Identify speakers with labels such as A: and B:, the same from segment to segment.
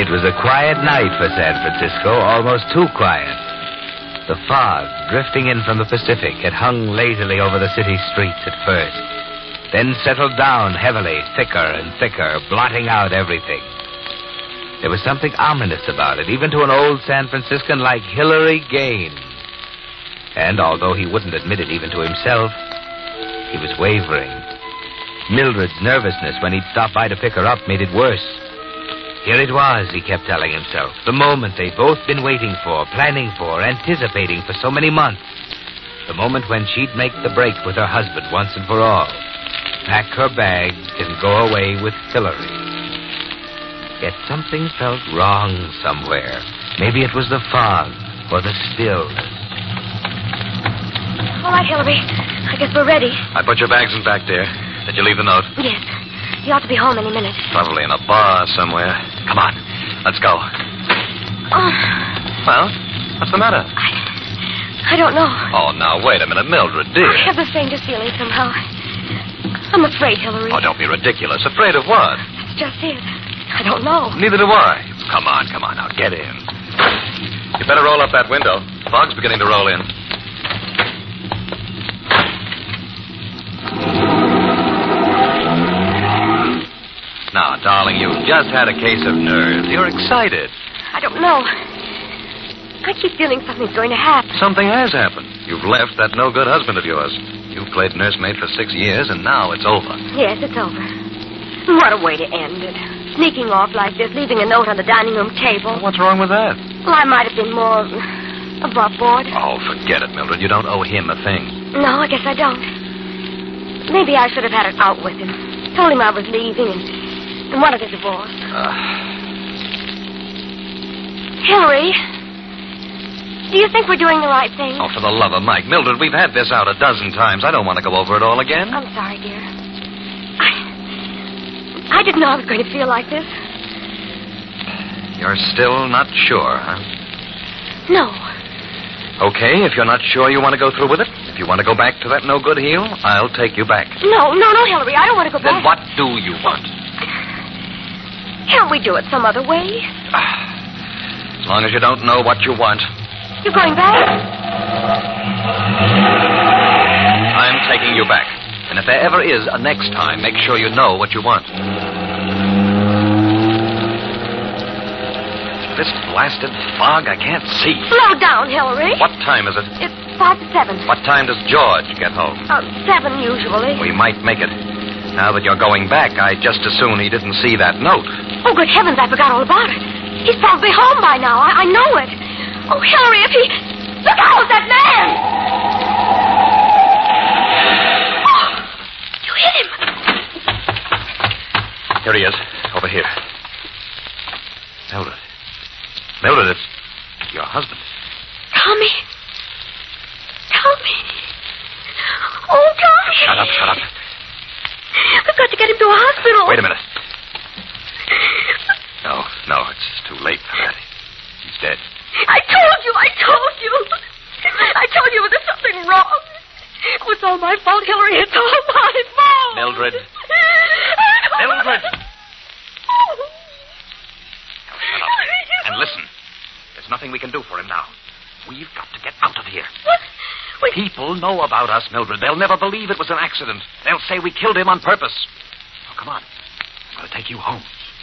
A: It was a quiet night for San Francisco, almost too quiet. The fog, drifting in from the Pacific, had hung lazily over the city streets at first, then settled down heavily, thicker and thicker, blotting out everything. There was something ominous about it, even to an old San Franciscan like Hilary Gaines. And although he wouldn't admit it even to himself, he was wavering. Mildred's nervousness when he'd stopped by to pick her up made it worse. Here it was, he kept telling himself, the moment they'd both been waiting for, planning for, anticipating for so many months. The moment when she'd make the break with her husband once and for all. Pack her bags and go away with Hilary. Yet something felt wrong somewhere. Maybe it was the fog or the stillness.
B: All right, Hilary. I guess we're ready.
C: I put your bags in back there. Did you leave the note?
B: Yes. You ought to be home any minute.
C: Probably in a bar somewhere. Come on. Let's go.
B: Oh.
C: Well, what's the matter?
B: I don't know.
C: Oh, now, wait a minute. Mildred, dear.
B: I have the strangest feeling somehow. I'm afraid, Hilary.
C: Oh, don't be ridiculous. Afraid of what?
B: That's just it. I don't know.
C: Neither do I. Come on now. Get in. You better roll up that window. Fog's beginning to roll in. Now, darling, you've just had a case of nerves. You're excited.
B: I don't know. I keep feeling something's going to happen.
C: Something has happened. You've left that no-good husband of yours. You played nursemaid for 6 years, and now it's over.
B: Yes, it's over. What a way to end it. Sneaking off like this, leaving a note on the dining room table.
C: What's wrong with that?
B: Well, I might have been more above board.
C: Oh, forget it, Mildred. You don't owe him a thing.
B: No, I guess I don't. Maybe I should have had it out with him. Told him I was leaving and wanted a divorce. Hilary, do you think we're doing the right thing?
C: Oh, for the love of Mike. Mildred, we've had this out a dozen times. I don't want to go over it all again.
B: I'm sorry, dear. I didn't know I was going to feel like this.
C: You're still not sure, huh?
B: No.
C: Okay, if you're not sure you want to go through with it, if you want to go back to that no-good heel, I'll take you back.
B: No, Hilary, I don't want to go back.
C: Then what do you want?
B: Can't we do it some other way?
C: As long as you don't know what you want.
B: You're going back?
C: I'm taking you back. And if there ever is a next time, make sure you know what you want. This blasted fog, I can't see.
B: Slow down, Hilary.
C: What time is it?
B: It's 5 to 7.
C: What time does George get home?
B: 7 usually.
C: We might make it. Now that you're going back, I'd just as soon he didn't see that note.
B: Oh, good heavens, I forgot all about it. He's probably home by now. I know it. Oh, Hilary, if he... Look out, that man! Oh, you hit him.
C: Here he is, over here. Mildred, it's your husband.
B: Tommy. Oh, Tommy.
C: Shut up.
B: We've got to get him to a hospital.
C: Wait a minute. No, it's too late for that. He's dead.
B: I told you. I told you there was something wrong. It was all my fault, Hilary. It's all my fault.
C: Mildred. Now, shut up. And listen. There's nothing we can do for him now. We've got to get out of here.
B: What?
C: People know about us, Mildred. They'll never believe it was an accident. They'll say we killed him on purpose. Oh, come on. I'm going to take you home.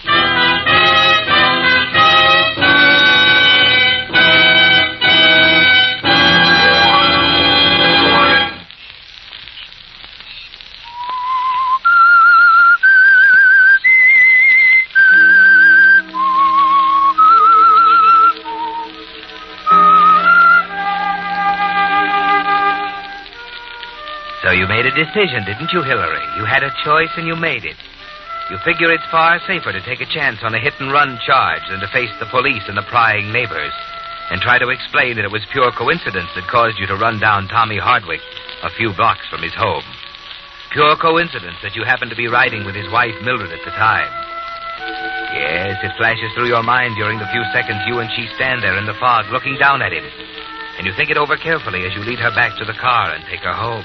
A: So you made a decision, didn't you, Hilary? You had a choice and you made it. You figure it's far safer to take a chance on a hit-and-run charge than to face the police and the prying neighbors and try to explain that it was pure coincidence that caused you to run down Tommy Hardwick a few blocks from his home. Pure coincidence that you happened to be riding with his wife, Mildred, at the time. Yes, it flashes through your mind during the few seconds you and she stand there in the fog looking down at him. And you think it over carefully as you lead her back to the car and take her home.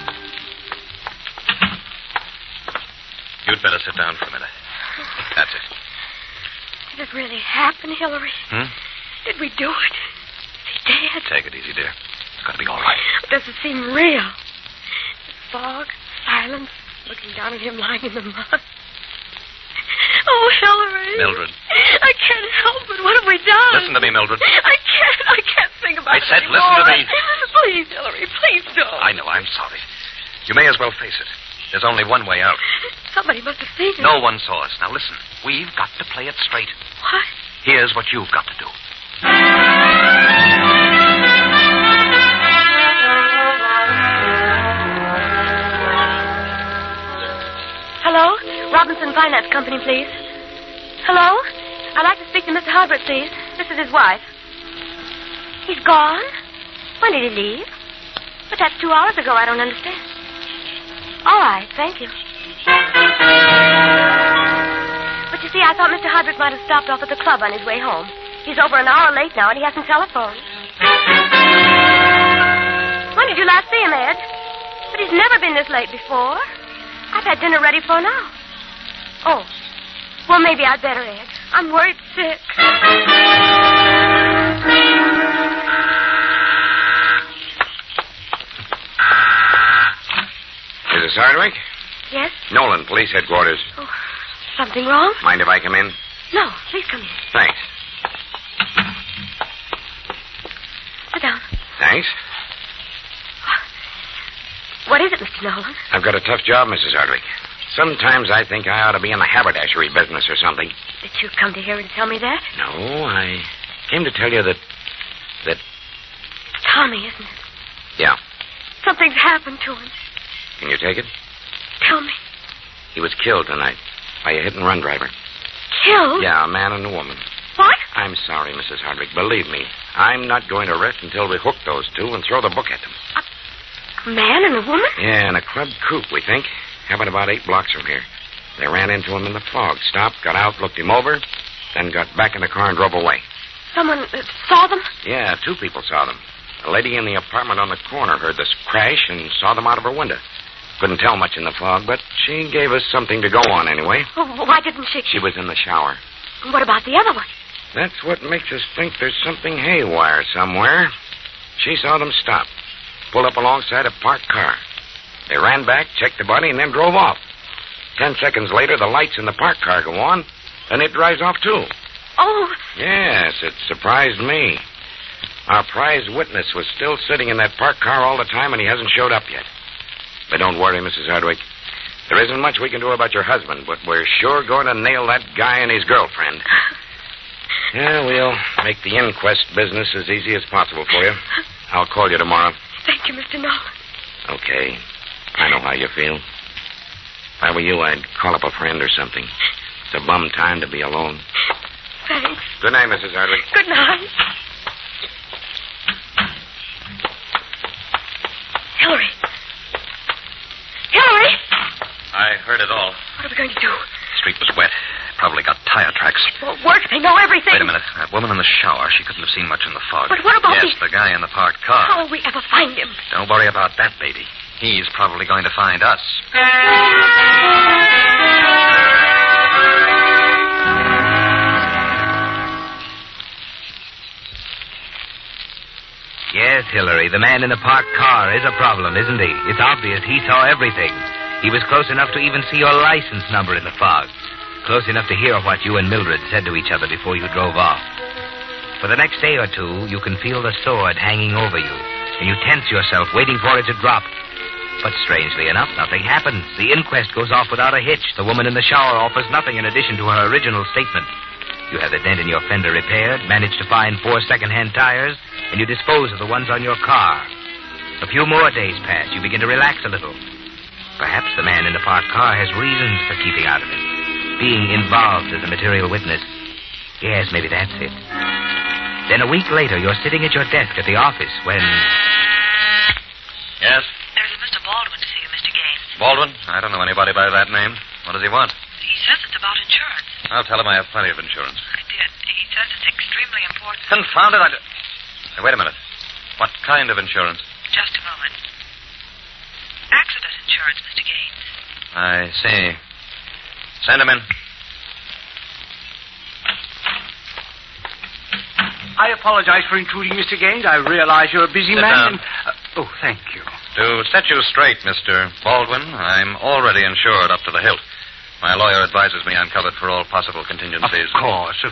C: You'd better sit down for a minute. That's it.
B: Did it really happen, Hillary? Did we do it? Is he dead?
C: Take it easy, dear. It's going to be all right.
B: Does it seem real? The fog, silence, looking down at him lying in the mud. Oh, Hillary.
C: Mildred.
B: I can't help it. What have we done?
C: Listen to me, Mildred.
B: I can't think about it
C: I said
B: anymore.
C: listen to me.
B: Please, Hillary, please don't.
C: I know, I'm sorry. You may as well face it. There's only one way out.
B: Somebody must have seen it.
C: No one saw us. Now listen, we've got to play it straight.
B: What?
C: Here's what you've got to do.
B: Hello? Robinson Finance Company, please. Hello? I'd like to speak to Mr. Harbert, please. This is his wife. He's gone? When did he leave? But that's 2 hours ago. I don't understand. All right, thank you. But you see, I thought Mr. Hardwick might have stopped off at the club on his way home. He's over an hour late now, and he hasn't telephoned. When did you last see him, Ed? But he's never been this late before. I've had dinner ready for now. Oh. Well, maybe I'd better, Ed. I'm worried sick.
D: Mrs. Hardwick?
B: Yes?
D: Nolan, police headquarters.
B: Oh, something wrong?
D: Mind if I come in?
B: No, please come in.
D: Thanks.
B: Sit down.
D: Thanks.
B: What is it, Mr. Nolan?
D: I've got a tough job, Mrs. Hardwick. Sometimes I think I ought to be in the haberdashery business or something.
B: Did you come to here and tell me that?
D: No, I came to tell you that...
B: Tommy, isn't it?
D: Yeah.
B: Something's happened to him.
D: Can you take it?
B: Tell me.
D: He was killed tonight by a hit-and-run driver.
B: Killed?
D: Yeah, a man and a woman.
B: What?
D: I'm sorry, Mrs. Hardwick. Believe me, I'm not going to rest until we hook those two and throw the book at them.
B: A man and a woman?
D: Yeah, in a club coupe, we think. Happened about 8 blocks from here. They ran into him in the fog, stopped, got out, looked him over, then got back in the car and drove away.
B: Someone saw them?
D: Yeah, 2 people saw them. A lady in the apartment on the corner heard this crash and saw them out of her window. Couldn't tell much in the fog, but she gave us something to go on anyway.
B: Oh, why didn't she?
D: She was in the shower.
B: What about the other one?
D: That's what makes us think there's something haywire somewhere. She saw them stop, pulled up alongside a parked car. They ran back, checked the body, and then drove off. 10 seconds later, the lights in the parked car go on, and it drives off, too.
B: Oh.
D: Yes, it surprised me. Our prize witness was still sitting in that parked car all the time, and he hasn't showed up yet. But don't worry, Mrs. Hardwick. There isn't much we can do about your husband, but we're sure going to nail that guy and his girlfriend. Yeah, we'll make the inquest business as easy as possible for you. I'll call you tomorrow.
B: Thank you, Mr. Nolan.
D: Okay. I know how you feel. If I were you, I'd call up a friend or something. It's a bum time to be alone.
B: Thanks.
D: Good night, Mrs. Hardwick.
B: Good night. Hillary. Hillary!
C: I heard it all.
B: What are we going to do?
C: The street was wet. Probably got tire tracks.
B: It won't work. They know everything.
C: Wait a minute. That woman in the shower, she couldn't have seen much in the fog.
B: But what about
C: Yes, the guy in the parked car.
B: How will we ever find him?
C: Don't worry about that, baby. He's probably going to find us.
A: Yes, Hillary, the man in the parked car is a problem, isn't he? It's obvious he saw everything. He was close enough to even see your license number in the fog. Close enough to hear what you and Mildred said to each other before you drove off. For the next day or two, you can feel the sword hanging over you, and you tense yourself, waiting for it to drop. But strangely enough, nothing happens. The inquest goes off without a hitch. The woman in the shower offers nothing in addition to her original statement. You have the dent in your fender repaired, manage to find 4 second-hand tires, and you dispose of the ones on your car. A few more days pass. You begin to relax a little. Perhaps the man in the parked car has reasons for keeping out of it. Being involved as a material witness. Yes, maybe that's it. Then a week later, you're sitting at your desk at the office when...
C: Yes?
E: There's a Mr. Baldwin to see you, Mr. Gaines.
C: Baldwin? I don't know anybody by that name. What does he want?
E: He says it's about insurance.
C: I'll tell him I have plenty of insurance.
E: I did. He says it's extremely important.
C: Confound it, Hey, wait a minute. What kind of insurance?
E: Just a moment. Accident insurance, Mr. Gaines.
C: I see. Send him in.
F: I apologize for intruding, Mr. Gaines. I realize you're a busy
C: Sit
F: man.
C: down.
F: Thank you.
C: To set you straight, Mr. Baldwin, I'm already insured up to the hilt. My lawyer advises me I'm covered for all possible contingencies.
F: Of course.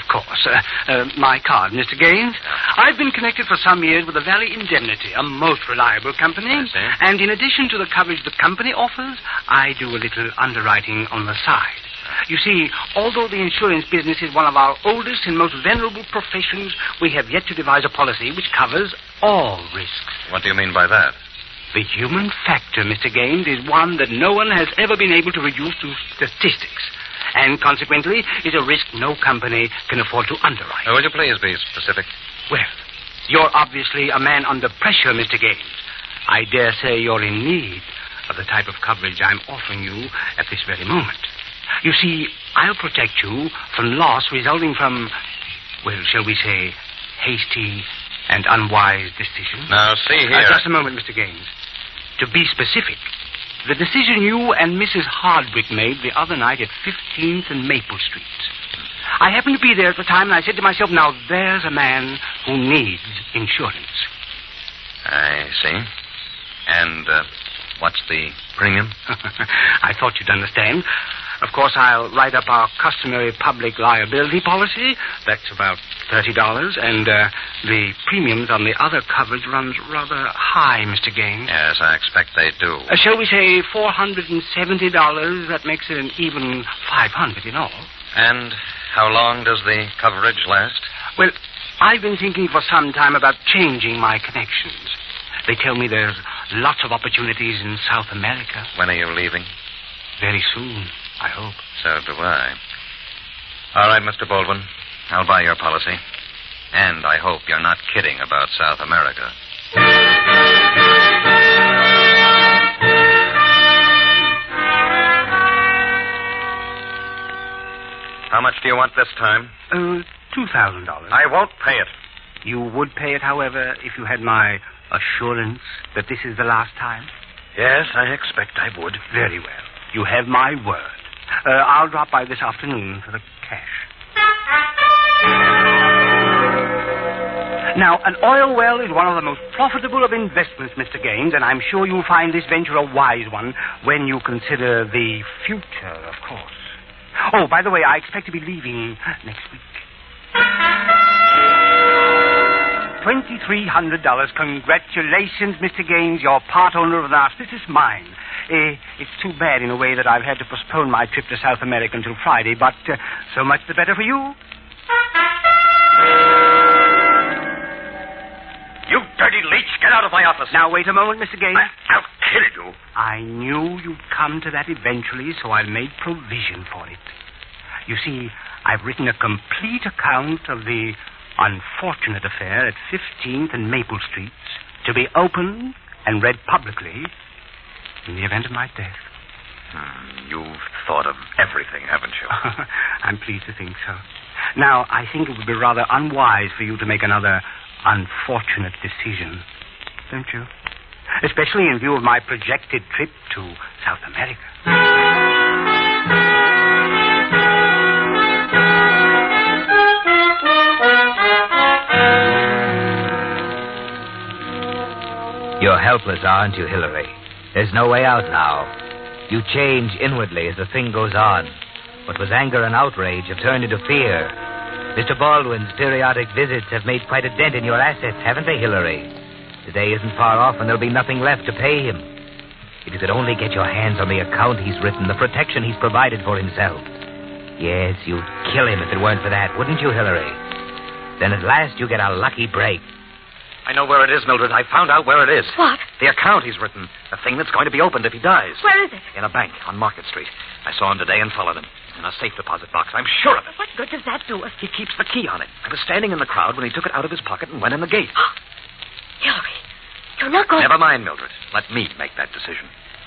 F: My card, Mr. Gaines. I've been connected for some years with the Valley Indemnity, a most reliable company.
C: I see.
F: And in addition to the coverage the company offers, I do a little underwriting on the side. You see, although the insurance business is one of our oldest and most venerable professions, we have yet to devise a policy which covers all risks.
C: What do you mean by that?
F: The human factor, Mr. Gaines, is one that no one has ever been able to reduce to statistics. And consequently, is a risk no company can afford to underwrite.
C: Would you please be specific?
F: Well, you're obviously a man under pressure, Mr. Gaines. I dare say you're in need of the type of coverage I'm offering you at this very moment. You see, I'll protect you from loss resulting from, well, shall we say, hasty and unwise decisions.
C: Now, see here.
F: Just a moment, Mr. Gaines. To be specific, the decision you and Mrs. Hardwick made the other night at 15th and Maple Street. I happened to be there at the time, and I said to myself, now there's a man who needs insurance.
C: I see. And what's the premium?
F: I thought you'd understand. Of course, I'll write up our customary public liability policy. That's about $30. And the premiums on the other coverage runs rather high, Mr. Gaines.
C: Yes, I expect they do.
F: Shall we say $470? That makes it an even $500 in all.
C: And how long does the coverage last?
F: Well, I've been thinking for some time about changing my connections. They tell me there's lots of opportunities in South America.
C: When are you leaving?
F: Very soon, I hope.
C: So do I. All right, Mr. Baldwin. I'll buy your policy. And I hope you're not kidding about South America. How much do you want this time?
F: $2,000.
C: I won't pay it.
F: You would pay it, however, if you had my assurance that this is the last time?
C: Yes, I expect I would.
F: Very well. You have my word. I'll drop by this afternoon for the cash. Now, an oil well is one of the most profitable of investments, Mr. Gaines, and I'm sure you'll find this venture a wise one when you consider the future, of course. Oh, by the way, I expect to be leaving next week. $2,300. Congratulations, Mr. Gaines. You're part owner of an auspicious mine. It's too bad in a way that I've had to postpone my trip to South America until Friday, but so much the better for you.
C: You dirty leech, get out of my office.
F: Now, wait a moment, Mr. Gaines.
C: I'll kill you.
F: I knew you'd come to that eventually, so I made provision for it. You see, I've written a complete account of the unfortunate affair at 15th and Maple Streets to be opened and read publicly in the event of my death.
C: You've thought of everything, haven't you?
F: I'm pleased to think so. Now, I think it would be rather unwise for you to make another unfortunate decision, don't you? Especially in view of my projected trip to South America.
A: You're helpless, aren't you, Hillary? There's no way out now. You change inwardly as the thing goes on. What was anger and outrage have turned into fear. Mr. Baldwin's periodic visits have made quite a dent in your assets, haven't they, Hillary? The day isn't far off, and there'll be nothing left to pay him. If you could only get your hands on the account he's written, the protection he's provided for himself. Yes, you'd kill him if it weren't for that, wouldn't you, Hillary? Then at last you get a lucky break.
C: I know where it is, Mildred. I found out where it is.
B: What?
C: The account he's written. The thing that's going to be opened if he dies.
B: Where is it?
C: In a bank on Market Street. I saw him today and followed him. In a safe deposit box. I'm sure of it.
B: What good does that do us?
C: He keeps the key on it. I was standing in the crowd when he took it out of his pocket and went in the gate.
B: Hillary, you're not going...
C: Never mind, Mildred. Let me make that decision.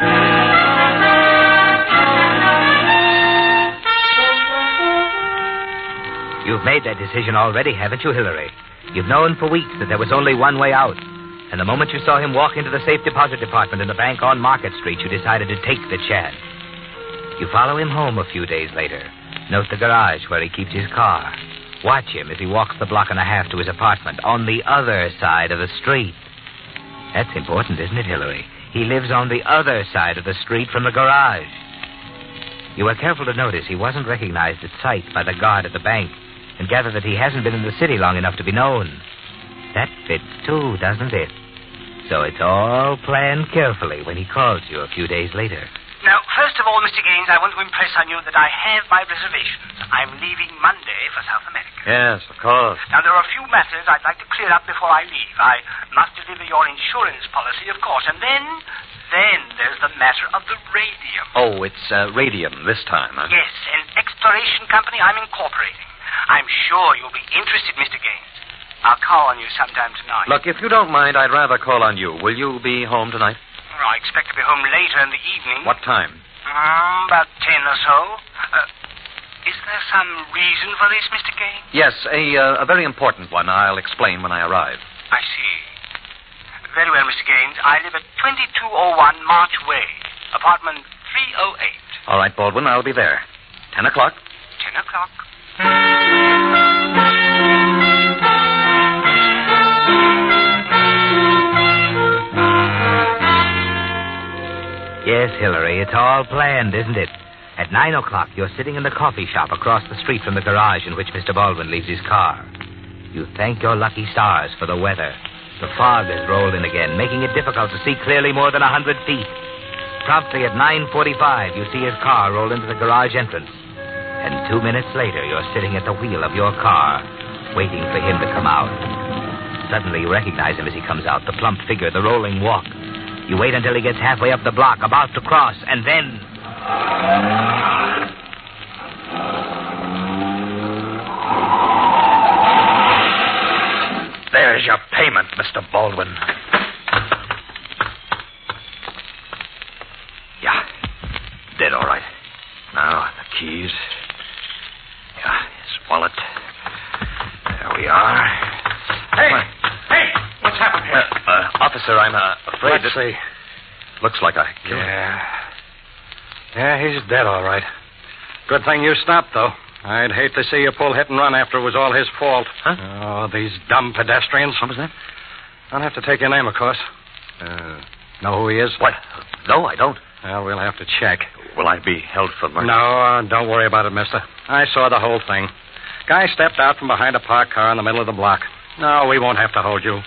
A: You've made that decision already, haven't you, Hillary? You've known for weeks that there was only one way out. And the moment you saw him walk into the safe deposit department in the bank on Market Street, you decided to take the chance. You follow him home a few days later. Note the garage where he keeps his car. Watch him as he walks the block and a half to his apartment on the other side of the street. That's important, isn't it, Hillary? He lives on the other side of the street from the garage. You were careful to notice he wasn't recognized at sight by the guard at the bank, and gather that he hasn't been in the city long enough to be known. That fits, too, doesn't it? So it's all planned carefully when he calls you a few days later.
F: Now, first of all, Mr. Gaines, I want to impress on you that I have my reservations. I'm leaving Monday for South America.
C: Yes, of course.
F: Now, there are a few matters I'd like to clear up before I leave. I must deliver your insurance policy, of course, and then there's the matter of the radium.
C: Oh, it's radium this time, huh?
F: Yes, an exploration company I'm incorporating. I'm sure you'll be interested, Mr. Gaines. I'll call on you sometime tonight.
C: Look, if you don't mind, I'd rather call on you. Will you be home tonight?
F: I expect to be home later in the evening.
C: What time?
F: About 10 or so. Is there some reason for this, Mr. Gaines?
C: Yes, a very important one. I'll explain when I arrive.
F: I see. Very well, Mr. Gaines. I live at 2201 March Way, apartment 308.
C: All right, Baldwin, I'll be there. 10 o'clock.
F: 10 o'clock.
A: Yes, Hillary, it's all planned, isn't it? At 9 o'clock, you're sitting in the coffee shop across the street from the garage in which Mr. Baldwin leaves his car. You thank your lucky stars for the weather. The fog has rolled in again, making it difficult to see clearly more than 100 feet. Promptly at 9:45, you see his car roll into the garage entrance. And 2 minutes later, you're sitting at the wheel of your car, waiting for him to come out. Suddenly, you recognize him as he comes out, the plump figure, the rolling walk. You wait until he gets halfway up the block, about to cross, and then...
C: There's your payment, Mr. Baldwin. Yeah, dead all right. Now, the keys. Yeah, his wallet. There we are.
F: Hey, what's happened here?
C: Officer, I'm afraid
F: Let's see.
C: Looks like I killed him.
G: Yeah, he's dead, all right. Good thing you stopped, though. I'd hate to see you pull hit and run after it was all his fault.
C: Huh?
G: Oh, these dumb pedestrians.
C: What was that?
G: I'll have to take your name, of course. Know who he is?
C: What? No, I don't.
G: Well, we'll have to check.
C: Will I be held for murder?
G: No, don't worry about it, mister. I saw the whole thing. Guy stepped out from behind a parked car in the middle of the block. No, we won't have to hold you.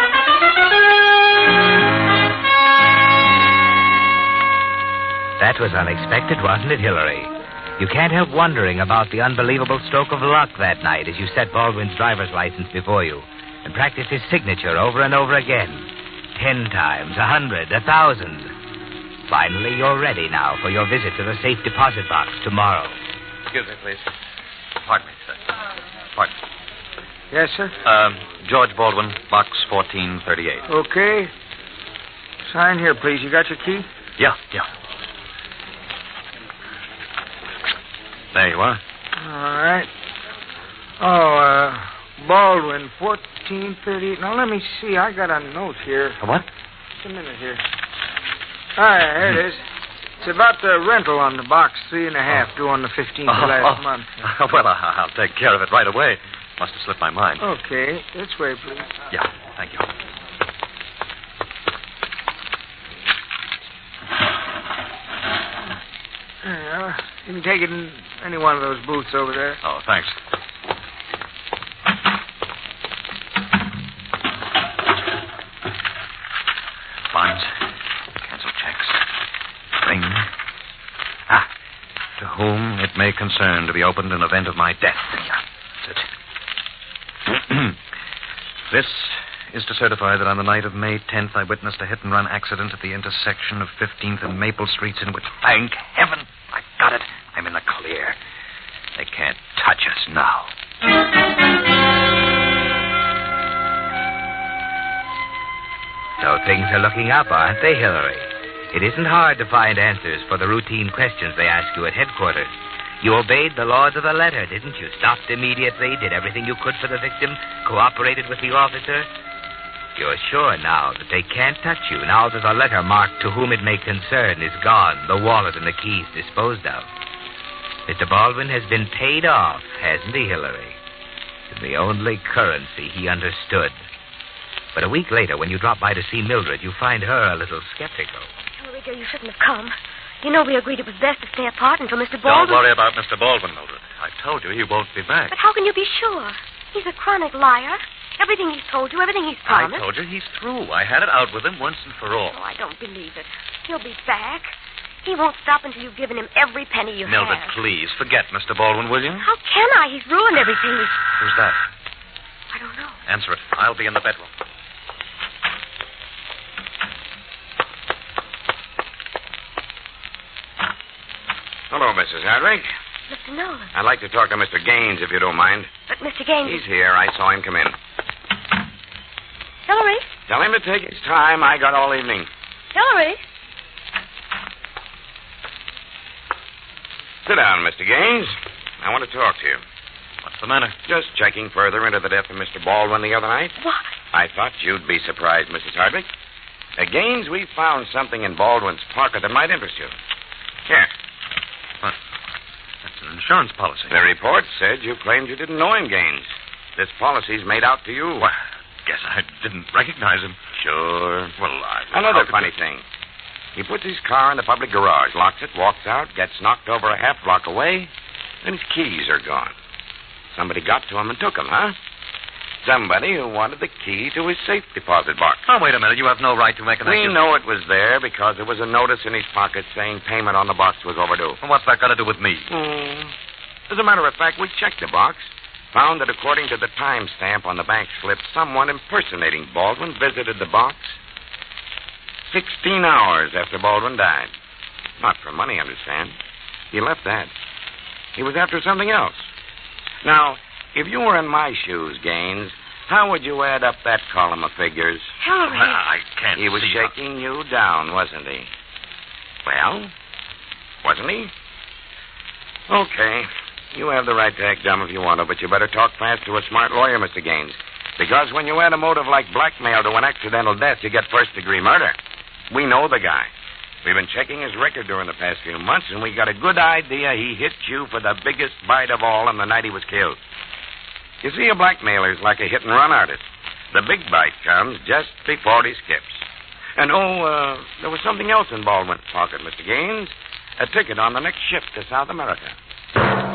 A: That was unexpected, wasn't it, Hillary? You can't help wondering about the unbelievable stroke of luck that night as you set Baldwin's driver's license before you and practiced his signature over and over again. 10 times, 100, 1,000. Finally, you're ready now for your visit to the safe deposit box tomorrow.
C: Excuse me, please. Pardon me, sir. Pardon.
G: Yes, sir?
C: George Baldwin, box 1438.
G: Okay. Sign here, please. You got your key?
C: Yeah. There you are.
G: All right. Oh, Baldwin, 1438. Now, let me see. I got a note here.
C: A what?
G: Just a minute here. Here it is. It's about the rental on the box, 3.5, due on the 15th of last month.
C: Well, I'll take care of it right away. Must have slipped my mind.
G: Okay. This way, please.
C: Yeah, thank you.
G: Yeah, you can take it in any one of those booths over there.
C: Oh, thanks. Funds. Cancel checks. Ring. To whom it may concern to be opened in event of my death. Yeah, that's it. This is to certify that on the night of May 10th, I witnessed a hit-and-run accident at the intersection of 15th and Maple Streets in which, thank heaven, I got it. I'm in the clear. They can't touch us now.
A: So things are looking up, aren't they, Hillary? It isn't hard to find answers for the routine questions they ask you at headquarters. You obeyed the laws of the letter, didn't you? Stopped immediately, did everything you could for the victim, cooperated with the officer. You're sure now that they can't touch you, now that the letter marked to whom it may concern is gone, the wallet and the keys disposed of. Mr. Baldwin has been paid off, hasn't he, Hillary? in the only currency he understood. But a week later, when you drop by to see Mildred, you find her a little skeptical.
B: Hillary, dear, you shouldn't have come. You know we agreed it was best to stay apart until Mr. Baldwin...
C: Don't worry about Mr. Baldwin, Mildred. I told you he won't be back.
B: But how can you be sure? He's a chronic liar. Everything he's told you, everything he's promised.
C: I told you he's through. I had it out with him once and for all.
B: Oh, I don't believe it. He'll be back. He won't stop until you've given him every penny you
C: Mildred,
B: have.
C: please, forget Mr. Baldwin, will you?
B: How can I? He's ruined everything.
C: Who's that?
B: I don't know.
C: Answer it. I'll be in the bedroom.
D: Hello, Mrs. Hardwick.
B: Mr. Nolan.
D: I'd like to talk to Mr. Gaines, if you don't mind.
B: But Mr. Gaines...
D: He's here. I saw him come in.
B: Hillary?
D: Tell him to take his time. I got all evening.
B: Hillary?
D: Sit down, Mr. Gaines. I want to talk to you.
C: What's the matter?
D: Just checking further into the death of Mr. Baldwin the other night.
B: What?
D: I thought you'd be surprised, Mrs. Hardwick. Gaines, we found something in Baldwin's pocket that might interest you. Here.
C: What? That's an insurance policy.
D: The report said you claimed you didn't know him, Gaines. This policy's made out to you.
C: Well, guess I didn't recognize him.
D: Sure.
C: Well,
D: Another funny thing. He puts his car in the public garage, locks it, walks out, gets knocked over a half block away, and his keys are gone. Somebody got to him and took them, huh? Somebody who wanted the key to his safe deposit box.
C: Oh, wait a minute. You have no right to make an
D: We know it was there because there was a notice in his pocket saying payment on the box was overdue.
C: Well, what's that got to do with me?
D: As a matter of fact, we checked the box, found that according to the timestamp on the bank slip, someone impersonating Baldwin visited the box 16 hours after Baldwin died. Not for money, understand. He left that. He was after something else. Now, if you were in my shoes, Gaines, how would you add up that column of figures?
B: Hillary.
C: I can't
D: He was
C: see
D: shaking you down, wasn't he? Well, wasn't he? Okay. You have the right to act dumb if you want to, but you better talk fast to a smart lawyer, Mr. Gaines. Because when you add a motive like blackmail to an accidental death, you get first-degree murder. We know the guy. We've been checking his record during the past few months, and we got a good idea he hit you for the biggest bite of all on the night he was killed. You see, a blackmailer's like a hit-and-run artist. The big bite comes just before he skips. And, there was something else in Baldwin's pocket, Mr. Gaines. A ticket on the next ship to South America.